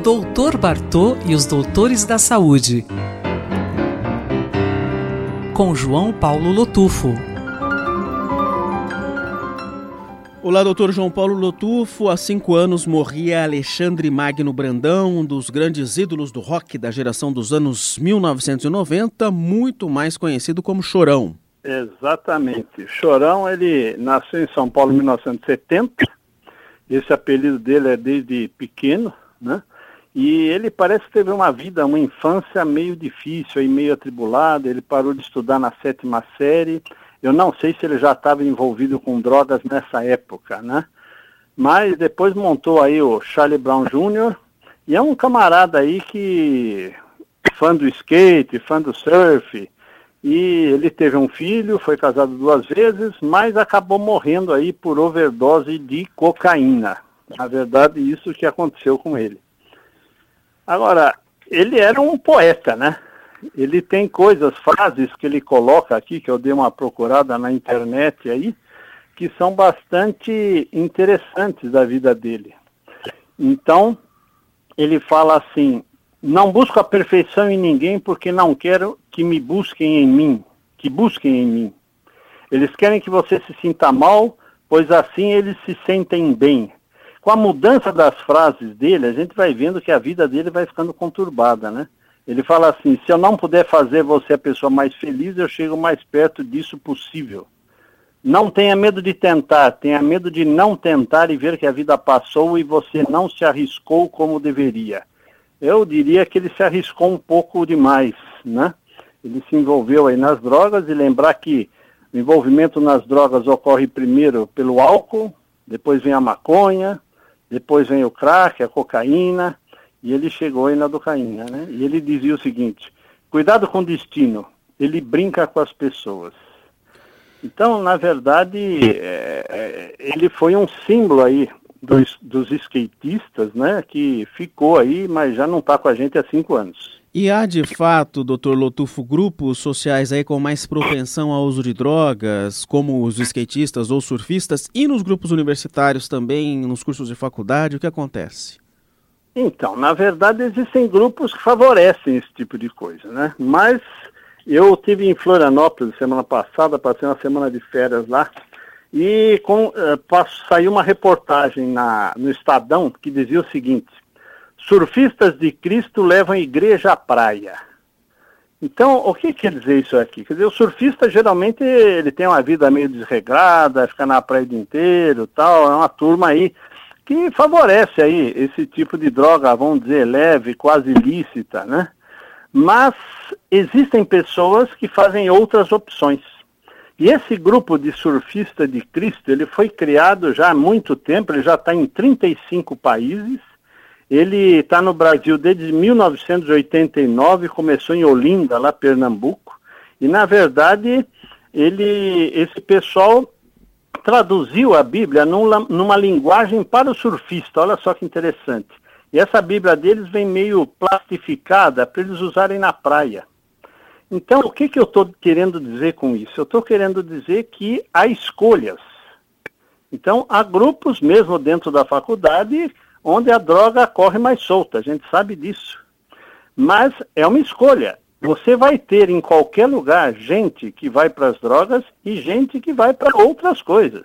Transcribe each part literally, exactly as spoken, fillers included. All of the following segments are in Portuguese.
doutor Bartô e os Doutores da Saúde, com João Paulo Lotufo. Olá, doutor João Paulo Lotufo. Há cinco anos morria Alexandre Magno Brandão, um dos grandes ídolos do rock da geração dos anos mil novecentos e noventa, muito mais conhecido como Chorão. Exatamente. Chorão, ele nasceu em São Paulo em mil novecentos e setenta. Esse apelido dele é desde pequeno, né? E ele parece que teve uma vida, uma infância meio difícil, aí, meio atribulada. Ele parou de estudar na sétima série. Eu não sei se ele já estava envolvido com drogas nessa época, né? Mas depois montou aí o Charlie Brown Júnior E é um camarada aí que, fã do skate, fã do surf. E ele teve um filho, foi casado duas vezes, mas acabou morrendo aí por overdose de cocaína. Na verdade, isso que aconteceu com ele. Agora, ele era um poeta, né? Ele tem coisas, frases que ele coloca aqui, que eu dei uma procurada na internet aí, que são bastante interessantes da vida dele. Então, ele fala assim: não busco a perfeição em ninguém porque não quero que me busquem em mim, que busquem em mim. Eles querem que você se sinta mal, pois assim eles se sentem bem. Com a mudança das frases dele, a gente vai vendo que a vida dele vai ficando conturbada, né? Ele fala assim: se eu não puder fazer você a pessoa mais feliz, eu chego mais perto disso possível. Não tenha medo de tentar, tenha medo de não tentar e ver que a vida passou e você não se arriscou como deveria. Eu diria que ele se arriscou um pouco demais, né? Ele se envolveu aí nas drogas, e lembrar que o envolvimento nas drogas ocorre primeiro pelo álcool, depois vem a maconha, depois vem o crack, a cocaína, e ele chegou aí na docaína, né? E ele dizia o seguinte: cuidado com o destino, ele brinca com as pessoas. Então, na verdade, é, ele foi um símbolo aí dos, dos skatistas, né? Que ficou aí, mas já não está com a gente há cinco anos. E há, de fato, doutor Lotufo, grupos sociais aí com mais propensão ao uso de drogas, como os skatistas ou surfistas, e nos grupos universitários também, nos cursos de faculdade, o que acontece? Então, na verdade, existem grupos que favorecem esse tipo de coisa, né? Mas eu estive em Florianópolis semana passada, passei uma semana de férias lá, e com, uh, passo, saiu uma reportagem na, no Estadão que dizia o seguinte: surfistas de Cristo levam a igreja à praia. Então, o que quer dizer isso aqui? Quer dizer, o surfista geralmente ele tem uma vida meio desregrada, fica na praia o dia inteiro, tal, é uma turma aí que favorece aí esse tipo de droga, vamos dizer, leve, quase ilícita, né? Mas existem pessoas que fazem outras opções. E esse grupo de surfista de Cristo, ele foi criado já há muito tempo, ele já está em trinta e cinco países. Ele está no Brasil desde mil novecentos e oitenta e nove, começou em Olinda, lá Pernambuco. E, na verdade, ele, esse pessoal traduziu a Bíblia numa, numa linguagem para o surfista. Olha só que interessante. E essa Bíblia deles vem meio plastificada para eles usarem na praia. Então, o que, que eu estou querendo dizer com isso? Eu estou querendo dizer que há escolhas. Então, há grupos mesmo dentro da faculdade onde a droga corre mais solta, a gente sabe disso. Mas é uma escolha. Você vai ter em qualquer lugar gente que vai para as drogas e gente que vai para outras coisas.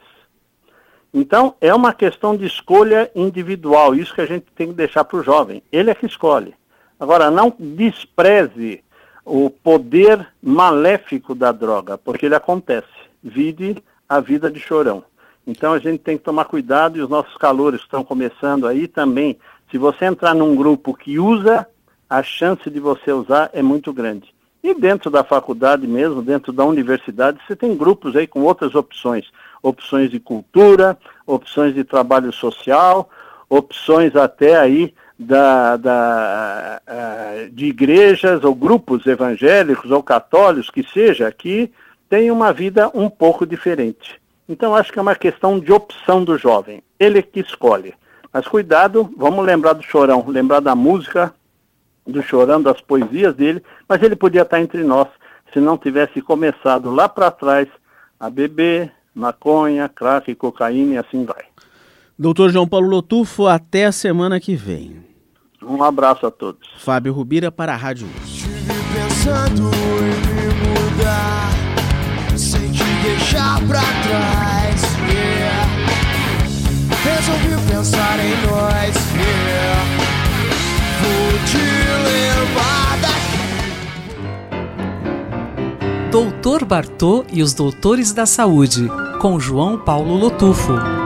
Então, é uma questão de escolha individual, isso que a gente tem que deixar para o jovem. Ele é que escolhe. Agora, não despreze o poder maléfico da droga, porque ele acontece. Vide a vida de Chorão. Então a gente tem que tomar cuidado, e os nossos calouros que estão começando aí também. Se você entrar num grupo que usa, a chance de você usar é muito grande. E dentro da faculdade mesmo, dentro da universidade, você tem grupos aí com outras opções. Opções de cultura, opções de trabalho social, opções até aí da, da, de igrejas ou grupos evangélicos ou católicos, que seja, que tem uma vida um pouco diferente. Então, acho que é uma questão de opção do jovem. Ele que escolhe. Mas cuidado, vamos lembrar do Chorão, lembrar da música do Chorão, das poesias dele, mas ele podia estar entre nós se não tivesse começado lá para trás a beber maconha, crack, cocaína e assim vai. doutor João Paulo Lotufo, até a semana que vem. Um abraço a todos. Fábio Rubira para a Rádio U S P. Estive pensando em me mudar, sem te deixar pra trás, yeah. Resolvi pensar em nós, yeah. Vou te levar daqui. Doutor Bartô e os Doutores da Saúde, com João Paulo Lotufo.